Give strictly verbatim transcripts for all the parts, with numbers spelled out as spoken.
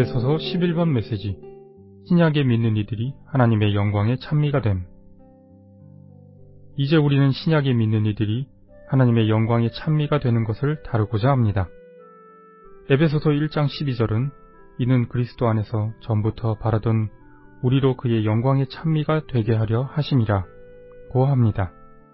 에베소서 십일 번 메시지. 신약에 믿는 이들이 하나님의 영광의 찬미가 됨. 이제 우리는 신약에 믿는 이들이 하나님의 영광의 찬미가 되는 것을 다루고자 합니다. 에베소서 일 장 십이 절은 이는 그리스도 안에서 전부터 바라던 우리로 그의 영광의 찬미가 되게 하려 하심이라 고 합니다.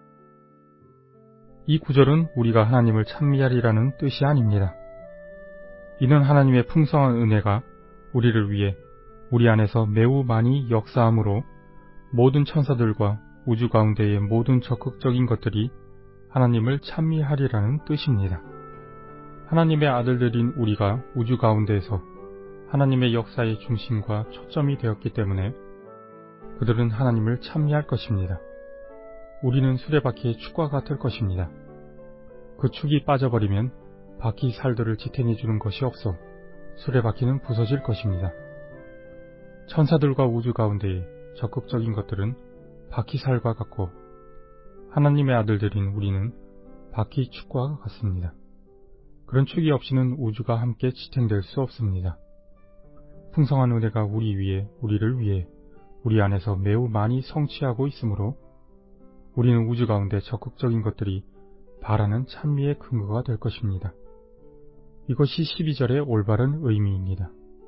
이 구절은 우리가 하나님을 찬미하리라는 뜻이 아닙니다. 이는 하나님의 풍성한 은혜가 우리를 위해 우리 안에서 매우 많이 역사함으로 모든 천사들과 우주 가운데의 모든 적극적인 것들이 하나님을 찬미하리라는 뜻입니다. 하나님의 아들들인 우리가 우주 가운데에서 하나님의 역사의 중심과 초점이 되었기 때문에 그들은 하나님을 찬미할 것입니다. 우리는 수레바퀴의 축과 같을 것입니다. 그 축이 빠져버리면 바퀴 살들을 지탱해주는 것이 없어 수레바퀴는 부서질 것입니다. 천사들과 우주 가운데의 적극적인 것들은 바퀴살과 같고 하나님의 아들들인 우리는 바퀴축과 같습니다. 그런 축이 없이는 우주가 함께 지탱될 수 없습니다. 풍성한 은혜가 우리 위에, 우리를 위해 우리 안에서 매우 많이 성취하고 있으므로 우리는 우주 가운데 적극적인 것들이 바라는 찬미의 근거가 될 것입니다. 이것이 십이 절의 올바른 의미입니다.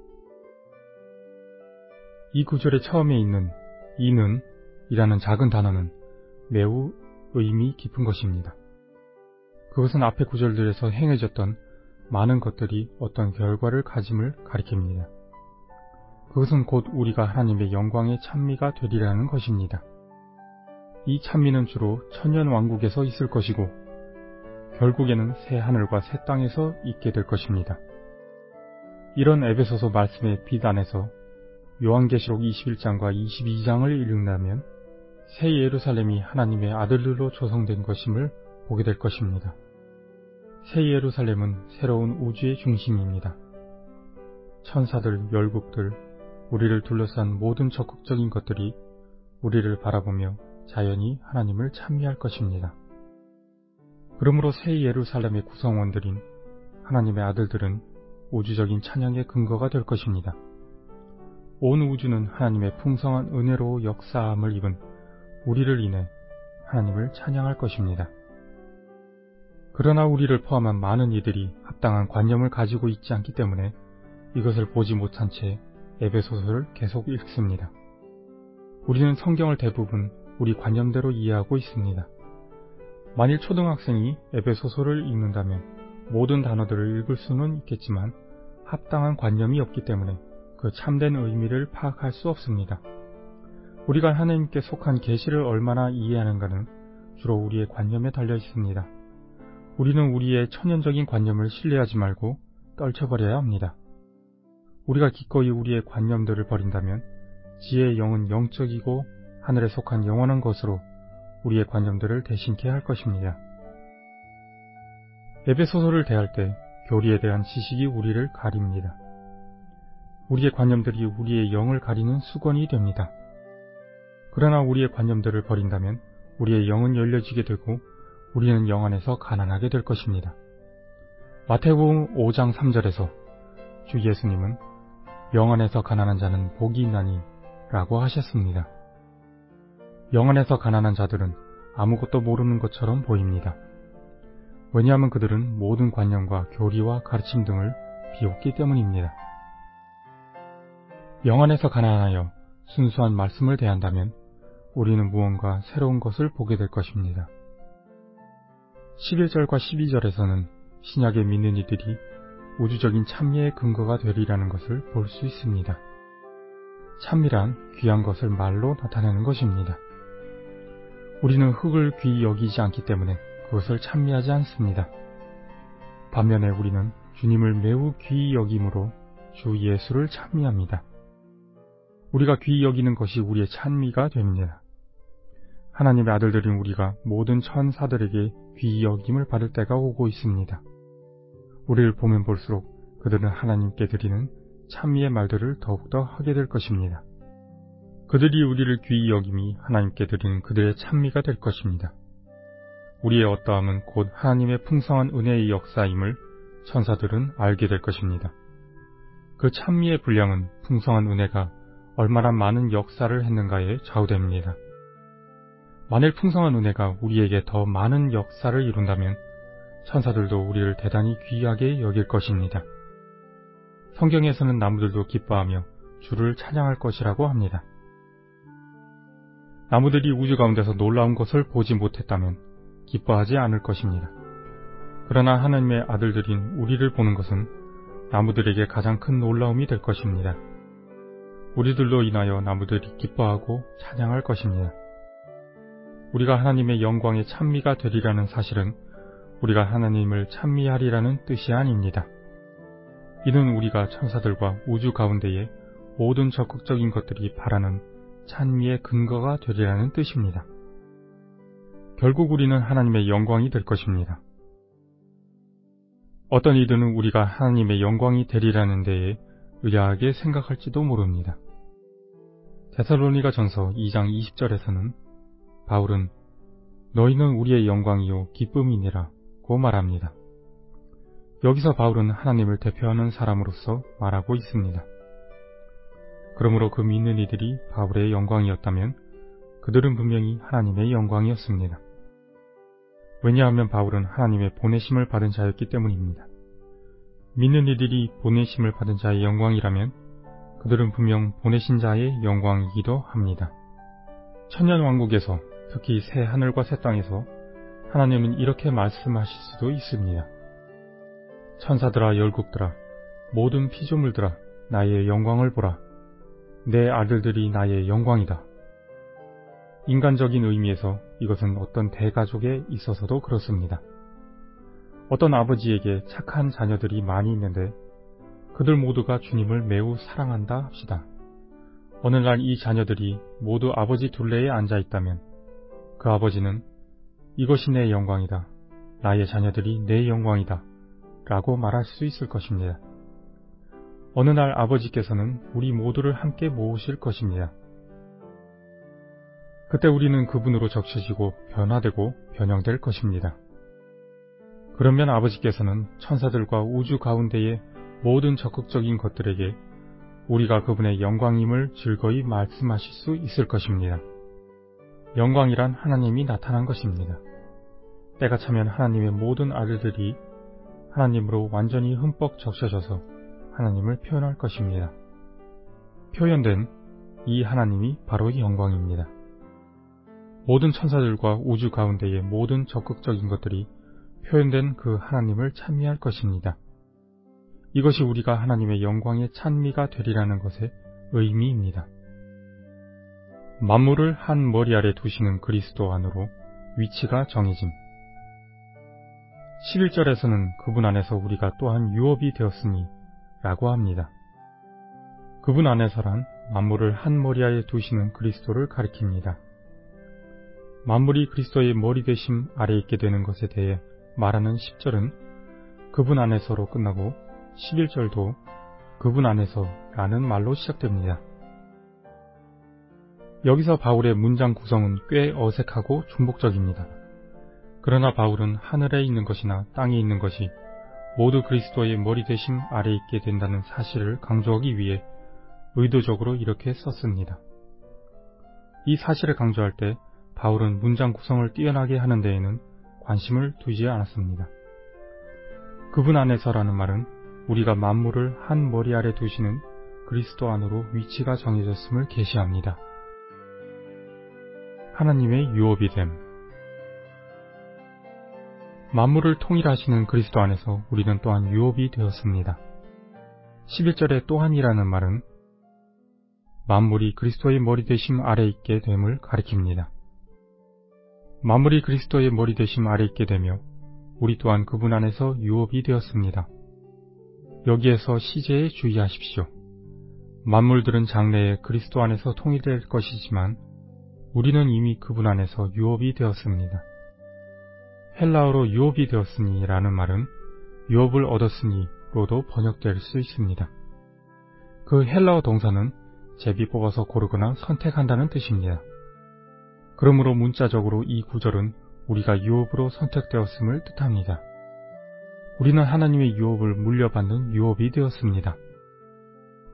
이 구절의 처음에 있는 이는 이라는 작은 단어는 매우 의미 깊은 것입니다. 그것은 앞의 구절들에서 행해졌던 많은 것들이 어떤 결과를 가짐을 가리킵니다. 그것은 곧 우리가 하나님의 영광의 찬미가 되리라는 것입니다. 이 찬미는 주로 천년왕국에서 있을 것이고 결국에는 새 하늘과 새 땅에서 있게 될 것입니다. 이런 에베소서 말씀의 빛 안에서 요한계시록 이십일 장과 이십이 장을 읽는다면 새 예루살렘이 하나님의 아들들로 조성된 것임을 보게 될 것입니다. 새 예루살렘은 새로운 우주의 중심입니다. 천사들, 열국들, 우리를 둘러싼 모든 적극적인 것들이 우리를 바라보며 자연히 하나님을 찬미할 것입니다. 그러므로 새 예루살렘의 구성원들인 하나님의 아들들은 우주적인 찬양의 근거가 될 것입니다. 온 우주는 하나님의 풍성한 은혜로 역사함을 입은 우리를 인해 하나님을 찬양할 것입니다. 그러나 우리를 포함한 많은 이들이 합당한 관념을 가지고 있지 않기 때문에 이것을 보지 못한 채 에베소서를 계속 읽습니다. 우리는 성경을 대부분 우리 관념대로 이해하고 있습니다. 만일 초등학생이 에베소서를 읽는다면 모든 단어들을 읽을 수는 있겠지만 합당한 관념이 없기 때문에 그 참된 의미를 파악할 수 없습니다. 우리가 하나님께 속한 계시를 얼마나 이해하는가는 주로 우리의 관념에 달려 있습니다. 우리는 우리의 천연적인 관념을 신뢰하지 말고 떨쳐버려야 합니다. 우리가 기꺼이 우리의 관념들을 버린다면 지혜의 영은 영적이고 하늘에 속한 영원한 것으로 우리의 관념들을 대신케 할 것입니다. 에베소서를 대할 때 교리에 대한 지식이 우리를 가립니다. 우리의 관념들이 우리의 영을 가리는 수건이 됩니다. 그러나 우리의 관념들을 버린다면 우리의 영은 열려지게 되고 우리는 영 안에서 가난하게 될 것입니다. 마태복음 오 장 삼 절에서 주 예수님은 영 안에서 가난한 자는 복이 있나니 라고 하셨습니다. 영 안에서 가난한 자들은 아무것도 모르는 것처럼 보입니다. 왜냐하면 그들은 모든 관념과 교리와 가르침 등을 비웃기 때문입니다. 영 안에서 가난하여 순수한 말씀을 대한다면 우리는 무언가 새로운 것을 보게 될 것입니다. 십일 절과 십이 절에서는 신약에 믿는 이들이 우주적인 찬미의 근거가 되리라는 것을 볼 수 있습니다. 찬미란 귀한 것을 말로 나타내는 것입니다. 우리는 흙을 귀히 여기지 않기 때문에 그것을 찬미하지 않습니다. 반면에 우리는 주님을 매우 귀히 여김으로 주 예수를 찬미합니다. 우리가 귀히 여기는 것이 우리의 찬미가 됩니다. 하나님의 아들들인 우리가 모든 천사들에게 귀히 여김을 받을 때가 오고 있습니다. 우리를 보면 볼수록 그들은 하나님께 드리는 찬미의 말들을 더욱더 하게 될 것입니다. 그들이 우리를 귀히 여김이 하나님께 드리는 그들의 찬미가 될 것입니다. 우리의 어떠함은 곧 하나님의 풍성한 은혜의 역사임을 천사들은 알게 될 것입니다. 그 찬미의 분량은 풍성한 은혜가 얼마나 많은 역사를 했는가에 좌우됩니다. 만일 풍성한 은혜가 우리에게 더 많은 역사를 이룬다면 천사들도 우리를 대단히 귀하게 여길 것입니다. 성경에서는 나무들도 기뻐하며 주를 찬양할 것이라고 합니다. 나무들이 우주 가운데서 놀라운 것을 보지 못했다면 기뻐하지 않을 것입니다. 그러나 하나님의 아들들인 우리를 보는 것은 나무들에게 가장 큰 놀라움이 될 것입니다. 우리들로 인하여 나무들이 기뻐하고 찬양할 것입니다. 우리가 하나님의 영광의 찬미가 되리라는 사실은 우리가 하나님을 찬미하리라는 뜻이 아닙니다. 이는 우리가 천사들과 우주 가운데의 모든 적극적인 것들이 바라는 찬미의 근거가 되리라는 뜻입니다. 결국 우리는 하나님의 영광이 될 것입니다. 어떤 이들은 우리가 하나님의 영광이 되리라는 데에 의아하게 생각할지도 모릅니다. 데살로니가 전서 이 장 이십 절에서는 바울은 너희는 우리의 영광이요 기쁨이니라 고 말합니다. 여기서 바울은 하나님을 대표하는 사람으로서 말하고 있습니다. 그러므로 그 믿는 이들이 바울의 영광이었다면 그들은 분명히 하나님의 영광이었습니다. 왜냐하면 바울은 하나님의 보내심을 받은 자였기 때문입니다. 믿는 이들이 보내심을 받은 자의 영광이라면 그들은 분명 보내신 자의 영광이기도 합니다. 천년왕국에서 특히 새 하늘과 새 땅에서 하나님은 이렇게 말씀하실 수도 있습니다. 천사들아 열국들아 모든 피조물들아 나의 영광을 보라. 내 아들들이 나의 영광이다. 인간적인 의미에서 이것은 어떤 대가족에 있어서도 그렇습니다. 어떤 아버지에게 착한 자녀들이 많이 있는데 그들 모두가 주님을 매우 사랑한다 합시다. 어느 날 이 자녀들이 모두 아버지 둘레에 앉아 있다면 그 아버지는 이것이 내 영광이다. 나의 자녀들이 내 영광이다. 라고 말할 수 있을 것입니다. 어느 날 아버지께서는 우리 모두를 함께 모으실 것입니다. 그때 우리는 그분으로 적셔지고 변화되고 변형될 것입니다. 그러면 아버지께서는 천사들과 우주 가운데의 모든 적극적인 것들에게 우리가 그분의 영광임을 즐거이 말씀하실 수 있을 것입니다. 영광이란 하나님이 나타난 것입니다. 때가 차면 하나님의 모든 아들들이 하나님으로 완전히 흠뻑 적셔져서 하나님을 표현할 것입니다. 표현된 이 하나님이 바로 영광입니다. 모든 천사들과 우주 가운데의 모든 적극적인 것들이 표현된 그 하나님을 찬미할 것입니다. 이것이 우리가 하나님의 영광의 찬미가 되리라는 것의 의미입니다. 만물을 한 머리 아래 두시는 그리스도 안으로 위치가 정해짐. 십일 절에서는 그분 안에서 우리가 또한 유업이 되었으니 라고 합니다. 그분 안에서란 만물을 한 머리 아래 두시는 그리스도를 가리킵니다. 만물이 그리스도의 머리 되심 아래 있게 되는 것에 대해 말하는 십 절은 그분 안에서로 끝나고 십일 절도 그분 안에서 라는 말로 시작됩니다. 여기서 바울의 문장 구성은 꽤 어색하고 중복적입니다. 그러나 바울은 하늘에 있는 것이나 땅에 있는 것이 모두 그리스도의 머리 되심 아래 있게 된다는 사실을 강조하기 위해 의도적으로 이렇게 썼습니다. 이 사실을 강조할 때 바울은 문장 구성을 뛰어나게 하는 데에는 관심을 두지 않았습니다. 그분 안에서라는 말은 우리가 만물을 한 머리 아래 두시는 그리스도 안으로 위치가 정해졌음을 계시합니다. 하나님의 유업이 됨. 만물을 통일하시는 그리스도 안에서 우리는 또한 유업이 되었습니다. 십일 절에 또한이라는 말은 만물이 그리스도의 머리 되심 아래 있게 됨을 가리킵니다. 만물이 그리스도의 머리 되심 아래 있게 되며 우리 또한 그분 안에서 유업이 되었습니다. 여기에서 시제에 주의하십시오. 만물들은 장래에 그리스도 안에서 통일될 것이지만 우리는 이미 그분 안에서 유업이 되었습니다. 헬라어로 유업이 되었으니 라는 말은 유업을 얻었으니 로도 번역될 수 있습니다. 그 헬라어 동사는 제비 뽑아서 고르거나 선택한다는 뜻입니다. 그러므로 문자적으로 이 구절은 우리가 유업으로 선택되었음을 뜻합니다. 우리는 하나님의 유업을 물려받는 유업이 되었습니다.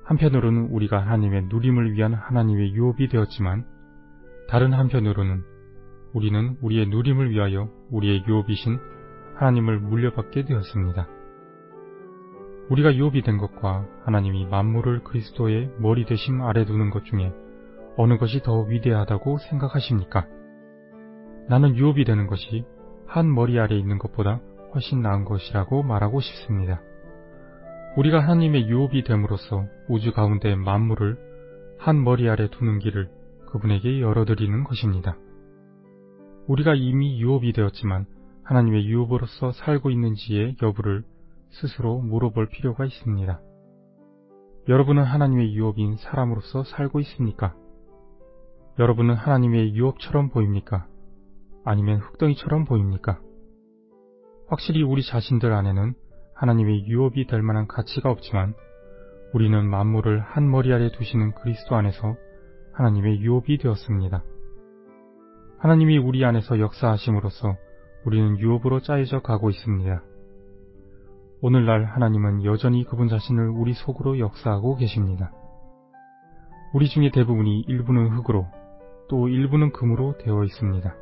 한편으로는 우리가 하나님의 누림을 위한 하나님의 유업이 되었지만 다른 한편으로는 우리는 우리의 누림을 위하여 우리의 유업이신 하나님을 물려받게 되었습니다. 우리가 유업이 된 것과 하나님이 만물을 그리스도의 머리 되심 아래 두는 것 중에 어느 것이 더 위대하다고 생각하십니까? 나는 유업이 되는 것이 한 머리 아래 있는 것보다 훨씬 나은 것이라고 말하고 싶습니다. 우리가 하나님의 유업이 됨으로써 우주 가운데 만물을 한 머리 아래 두는 길을 그분에게 열어드리는 것입니다. 우리가 이미 유업이 되었지만 하나님의 유업으로서 살고 있는지의 여부를 스스로 물어볼 필요가 있습니다. 여러분은 하나님의 유업인 사람으로서 살고 있습니까? 여러분은 하나님의 유업처럼 보입니까? 아니면 흙덩이처럼 보입니까? 확실히 우리 자신들 안에는 하나님의 유업이 될 만한 가치가 없지만 우리는 만물을 한 머리 아래 두시는 그리스도 안에서 하나님의 유업이 되었습니다. 하나님이 우리 안에서 역사하심으로써 우리는 유업으로 짜여져 가고 있습니다. 오늘날 하나님은 여전히 그분 자신을 우리 속으로 역사하고 계십니다. 우리 중에 대부분이 일부는 흙으로 또 일부는 금으로 되어 있습니다.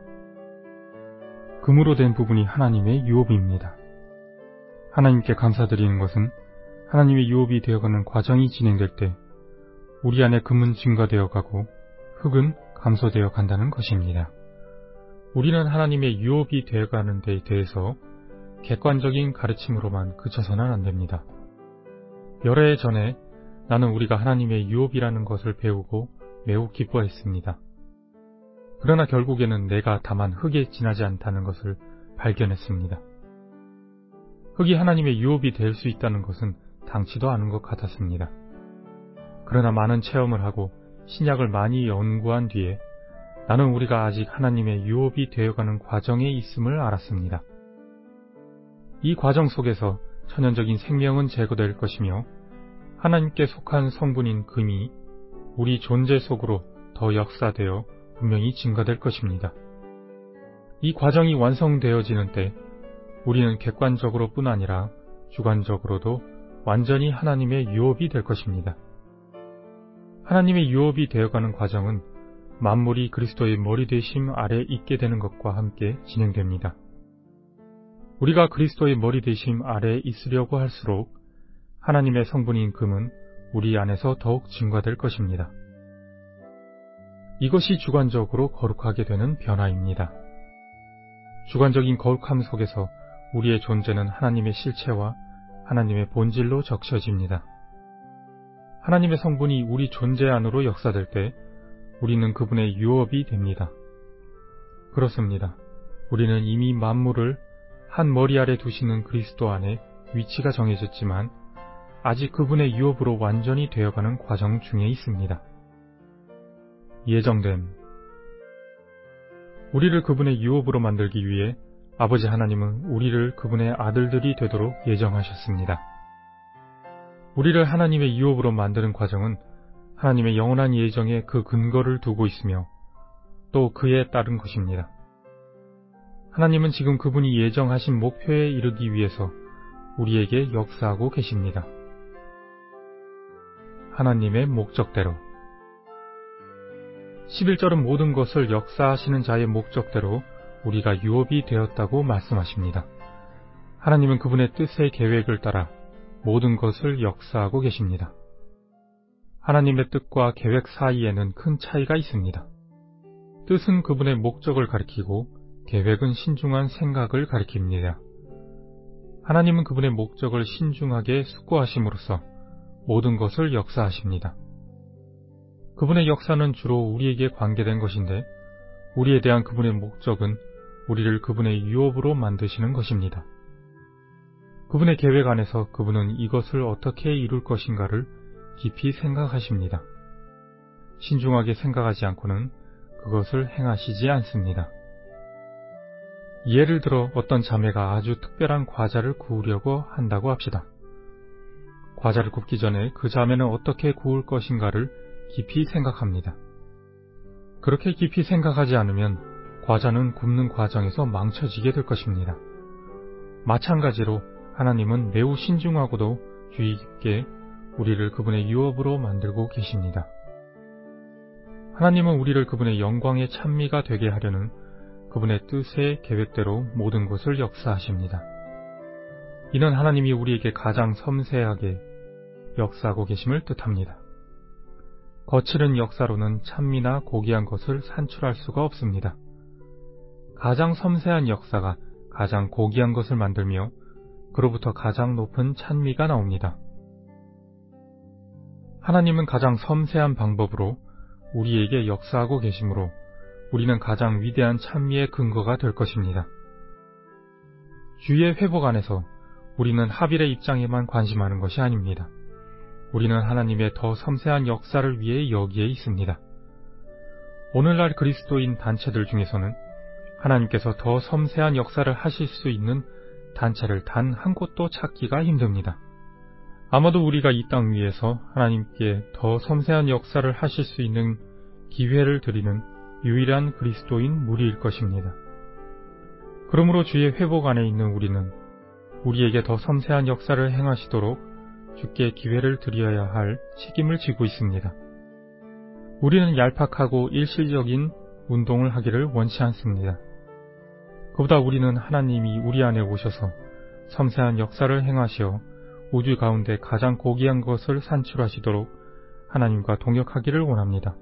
금으로 된 부분이 하나님의 유업입니다. 하나님께 감사드리는 것은 하나님의 유업이 되어가는 과정이 진행될 때 우리 안에 금은 증가되어 가고 흙은 감소되어 간다는 것입니다. 우리는 하나님의 유업이 되어가는 데 대해서 객관적인 가르침으로만 그쳐서는 안 됩니다. 여러 해 전에 나는 우리가 하나님의 유업이라는 것을 배우고 매우 기뻐했습니다. 그러나 결국에는 내가 다만 흙에 지나지 않다는 것을 발견했습니다. 흙이 하나님의 유업이 될 수 있다는 것은 당치도 않은 것 같았습니다. 그러나 많은 체험을 하고 신약을 많이 연구한 뒤에 나는 우리가 아직 하나님의 유업이 되어가는 과정에 있음을 알았습니다. 이 과정 속에서 천연적인 생명은 제거될 것이며 하나님께 속한 성분인 금이 우리 존재 속으로 더 역사되어 분명히 증가될 것입니다. 이 과정이 완성되어지는 때 우리는 객관적으로 뿐 아니라 주관적으로도 완전히 하나님의 유업이 될 것입니다. 하나님의 유업이 되어가는 과정은 만물이 그리스도의 머리 되심 아래 있게 되는 것과 함께 진행됩니다. 우리가 그리스도의 머리 되심 아래 있으려고 할수록 하나님의 성분인 금은 우리 안에서 더욱 증가될 것입니다. 이것이 주관적으로 거룩하게 되는 변화입니다. 주관적인 거룩함 속에서 우리의 존재는 하나님의 실체와 하나님의 본질로 적셔집니다. 하나님의 성분이 우리 존재 안으로 역사될 때 우리는 그분의 유업이 됩니다. 그렇습니다. 우리는 이미 만물을 한 머리 아래 두시는 그리스도 안에 위치가 정해졌지만 아직 그분의 유업으로 완전히 되어가는 과정 중에 있습니다. 예정됨. 우리를 그분의 유업으로 만들기 위해 아버지 하나님은 우리를 그분의 아들들이 되도록 예정하셨습니다. 우리를 하나님의 유업으로 만드는 과정은 하나님의 영원한 예정에 그 근거를 두고 있으며 또 그에 따른 것입니다. 하나님은 지금 그분이 예정하신 목표에 이르기 위해서 우리에게 역사하고 계십니다. 하나님의 목적대로. 십일 절은 모든 것을 역사하시는 자의 목적대로 우리가 유업이 되었다고 말씀하십니다. 하나님은 그분의 뜻의 계획을 따라 모든 것을 역사하고 계십니다. 하나님의 뜻과 계획 사이에는 큰 차이가 있습니다. 뜻은 그분의 목적을 가리키고 계획은 신중한 생각을 가리킵니다. 하나님은 그분의 목적을 신중하게 숙고하심으로써 모든 것을 역사하십니다. 그분의 역사는 주로 우리에게 관계된 것인데 우리에 대한 그분의 목적은 우리를 그분의 유업으로 만드시는 것입니다. 그분의 계획 안에서 그분은 이것을 어떻게 이룰 것인가를 깊이 생각하십니다. 신중하게 생각하지 않고는 그것을 행하시지 않습니다. 예를 들어 어떤 자매가 아주 특별한 과자를 구우려고 한다고 합시다. 과자를 굽기 전에 그 자매는 어떻게 구울 것인가를 깊이 생각합니다. 그렇게 깊이 생각하지 않으면 과자는 굽는 과정에서 망쳐지게 될 것입니다. 마찬가지로 하나님은 매우 신중하고도 주의 깊게 우리를 그분의 유업으로 만들고 계십니다. 하나님은 우리를 그분의 영광의 찬미가 되게 하려는 그분의 뜻의 계획대로 모든 것을 역사하십니다. 이는 하나님이 우리에게 가장 섬세하게 역사하고 계심을 뜻합니다. 거칠은 역사로는 찬미나 고귀한 것을 산출할 수가 없습니다. 가장 섬세한 역사가 가장 고귀한 것을 만들며 그로부터 가장 높은 찬미가 나옵니다. 하나님은 가장 섬세한 방법으로 우리에게 역사하고 계시므로 우리는 가장 위대한 찬미의 근거가 될 것입니다. 주의 회복 안에서 우리는 하빌의 입장에만 관심하는 것이 아닙니다. 우리는 하나님의 더 섬세한 역사를 위해 여기에 있습니다. 오늘날 그리스도인 단체들 중에서는 하나님께서 더 섬세한 역사를 하실 수 있는 단체를 단 한 곳도 찾기가 힘듭니다. 아마도 우리가 이 땅 위에서 하나님께 더 섬세한 역사를 하실 수 있는 기회를 드리는 유일한 그리스도인 무리일 것입니다. 그러므로 주의 회복 안에 있는 우리는 우리에게 더 섬세한 역사를 행하시도록 주께 기회를 드려야 할 책임을 지고 있습니다. 우리는 얄팍하고 일시적인 운동을 하기를 원치 않습니다. 그보다 우리는 하나님이 우리 안에 오셔서 섬세한 역사를 행하시어 우주 가운데 가장 고귀한 것을 산출하시도록 하나님과 동역하기를 원합니다.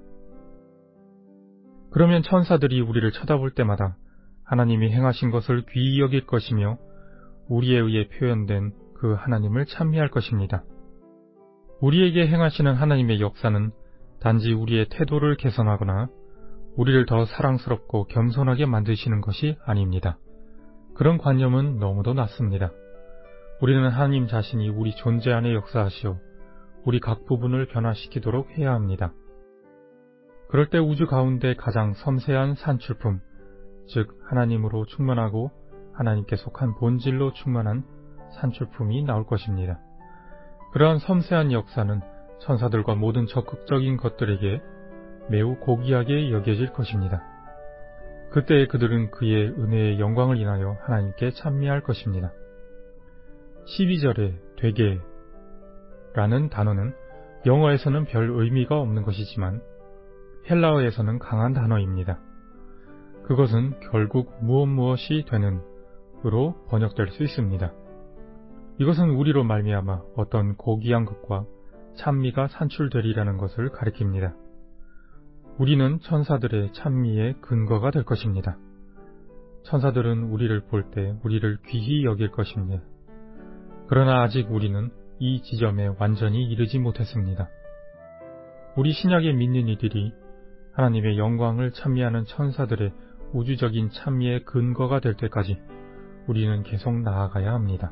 그러면 천사들이 우리를 쳐다볼 때마다 하나님이 행하신 것을 귀히 여길 것이며 우리에 의해 표현된 그 하나님을 찬미할 것입니다. 우리에게 행하시는 하나님의 역사는 단지 우리의 태도를 개선하거나 우리를 더 사랑스럽고 겸손하게 만드시는 것이 아닙니다. 그런 관념은 너무도 낮습니다. 우리는 하나님 자신이 우리 존재 안에 역사하시어 우리 각 부분을 변화시키도록 해야 합니다. 그럴 때 우주 가운데 가장 섬세한 산출품, 즉 하나님으로 충만하고 하나님께 속한 본질로 충만한 산출품이 나올 것입니다. 그러한 섬세한 역사는 천사들과 모든 적극적인 것들에게 매우 고귀하게 여겨질 것입니다. 그때 그들은 그의 은혜의 영광을 인하여 하나님께 찬미할 것입니다. 십이 절에 되게 라는 단어는 영어에서는 별 의미가 없는 것이지만 헬라어에서는 강한 단어입니다. 그것은 결국 무엇 무엇이 되는 으로 번역될 수 있습니다. 이것은 우리로 말미암아 어떤 고귀한 것과 찬미가 산출되리라는 것을 가리킵니다. 우리는 천사들의 찬미의 근거가 될 것입니다. 천사들은 우리를 볼 때 우리를 귀히 여길 것입니다. 그러나 아직 우리는 이 지점에 완전히 이르지 못했습니다. 우리 신약에 믿는 이들이 하나님의 영광을 찬미하는 천사들의 우주적인 찬미의 근거가 될 때까지 우리는 계속 나아가야 합니다.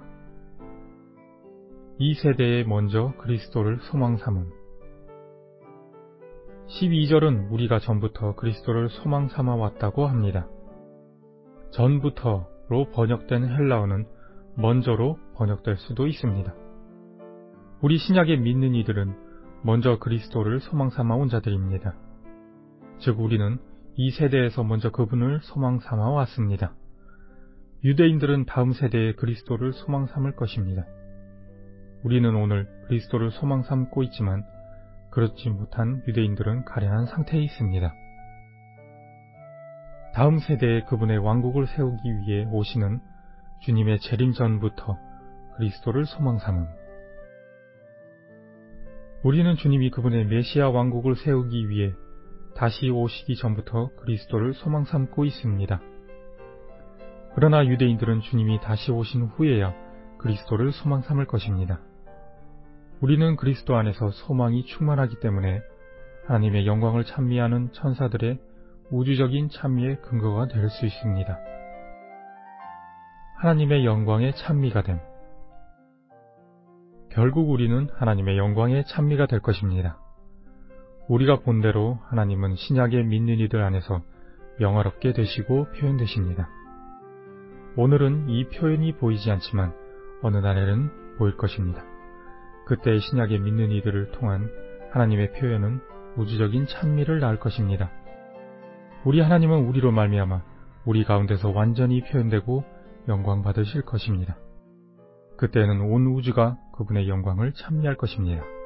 이 세대에 먼저 그리스도를 소망 삼음. 십이 절은 우리가 전부터 그리스도를 소망 삼아 왔다고 합니다. 전부터로 번역된 헬라어는 먼저로 번역될 수도 있습니다. 우리 신약에 믿는 이들은 먼저 그리스도를 소망 삼아 온 자들입니다. 즉 우리는 이 세대에서 먼저 그분을 소망 삼아 왔습니다. 유대인들은 다음 세대에 그리스도를 소망 삼을 것입니다. 우리는 오늘 그리스도를 소망 삼고 있지만 그렇지 못한 유대인들은 가련한 상태에 있습니다. 다음 세대에 그분의 왕국을 세우기 위해 오시는 주님의 재림 전부터 그리스도를 소망 삼음. 우리는 주님이 그분의 메시아 왕국을 세우기 위해 다시 오시기 전부터 그리스도를 소망 삼고 있습니다. 그러나 유대인들은 주님이 다시 오신 후에야 그리스도를 소망 삼을 것입니다. 우리는 그리스도 안에서 소망이 충만하기 때문에 하나님의 영광을 찬미하는 천사들의 우주적인 찬미의 근거가 될 수 있습니다. 하나님의 영광의 찬미가 됨. 결국 우리는 하나님의 영광의 찬미가 될 것입니다. 우리가 본대로 하나님은 신약에 믿는 이들 안에서 영화롭게 되시고 표현되십니다. 오늘은 이 표현이 보이지 않지만 어느 날에는 보일 것입니다. 그때 신약에 믿는 이들을 통한 하나님의 표현은 우주적인 찬미를 낳을 것입니다. 우리 하나님은 우리로 말미암아 우리 가운데서 완전히 표현되고 영광 받으실 것입니다. 그때는 온 우주가 그분의 영광을 찬미할 것입니다.